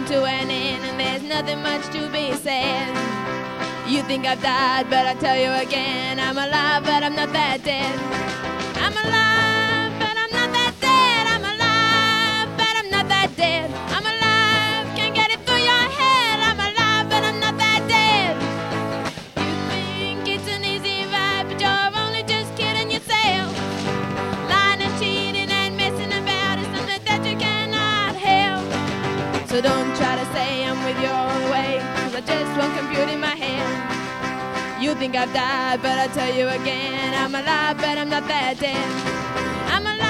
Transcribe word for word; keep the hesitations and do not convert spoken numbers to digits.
come to an end, and there's nothing much to be said. You think I've died, but I tell you again, I'm alive, but I'm not that dead. I'm alive, but I'm not that dead. I'm alive, but I'm not that dead. I'm alive, can't get it through your head. I'm alive, but I'm not that dead. You think it's an easy ride, but you're only just kidding yourself. Lying and cheating and messing about is something that you cannot help. So don't try to say I'm with you all the way, 'cause I just won't compute in my head. You think I've died, but I tell you again, I'm alive, but I'm not that dead. I'm alive.